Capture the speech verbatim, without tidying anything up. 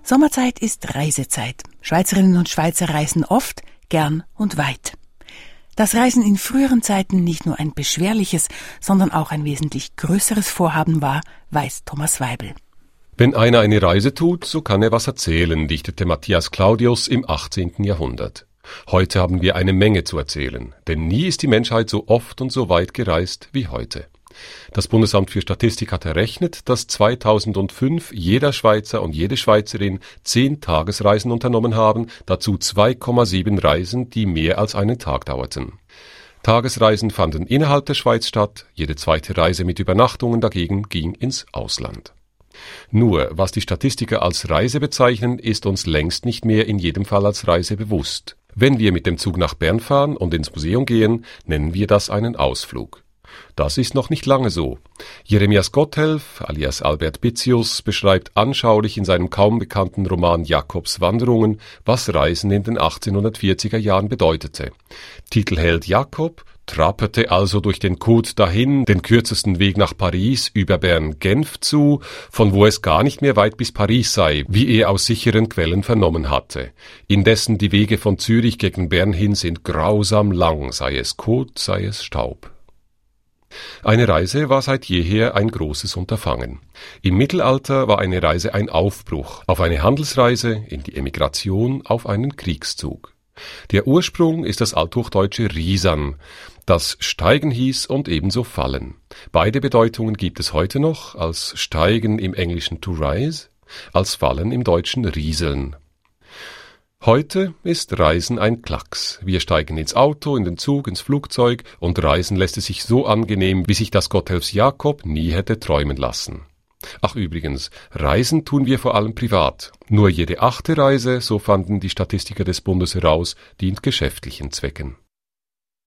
Sommerzeit ist Reisezeit. Schweizerinnen und Schweizer reisen oft, gern und weit. Dass Reisen in früheren Zeiten nicht nur ein beschwerliches, sondern auch ein wesentlich größeres Vorhaben war, weiß Thomas Weibel. Wenn einer eine Reise tut, so kann er was erzählen, dichtete Matthias Claudius im achtzehnten Jahrhundert. Heute haben wir eine Menge zu erzählen, denn nie ist die Menschheit so oft und so weit gereist wie heute. Das Bundesamt für Statistik hat errechnet, dass zweitausendfünf jeder Schweizer und jede Schweizerin zehn Tagesreisen unternommen haben, dazu zwei Komma sieben Reisen, die mehr als einen Tag dauerten. Tagesreisen fanden innerhalb der Schweiz statt, jede zweite Reise mit Übernachtungen dagegen ging ins Ausland. Nur, was die Statistiker als Reise bezeichnen, ist uns längst nicht mehr in jedem Fall als Reise bewusst. Wenn wir mit dem Zug nach Bern fahren und ins Museum gehen, nennen wir das einen Ausflug. Das ist noch nicht lange so. Jeremias Gotthelf, alias Albert Bitzius, beschreibt anschaulich in seinem kaum bekannten Roman Jakobs Wanderungen, was Reisen in den achtzehnhundertvierziger Jahren bedeutete. Titelheld Jakob trapperte also durch den Côte dahin, den kürzesten Weg nach Paris, über Bern-Genf zu, von wo es gar nicht mehr weit bis Paris sei, wie er aus sicheren Quellen vernommen hatte. Indessen die Wege von Zürich gegen Bern hin sind grausam lang, sei es Kot, sei es Staub. Eine Reise war seit jeher ein großes Unterfangen. Im Mittelalter war eine Reise ein Aufbruch, auf eine Handelsreise, in die Emigration, auf einen Kriegszug. Der Ursprung ist das althochdeutsche Riesan, das Steigen hieß und ebenso Fallen. Beide Bedeutungen gibt es heute noch, als Steigen im Englischen to rise, als Fallen im Deutschen Rieseln. Heute ist Reisen ein Klacks. Wir steigen ins Auto, in den Zug, ins Flugzeug und reisen lässt es sich so angenehm, wie sich das Gotthelfs Jakob nie hätte träumen lassen. Ach übrigens, Reisen tun wir vor allem privat. Nur jede achte Reise, so fanden die Statistiker des Bundes heraus, dient geschäftlichen Zwecken.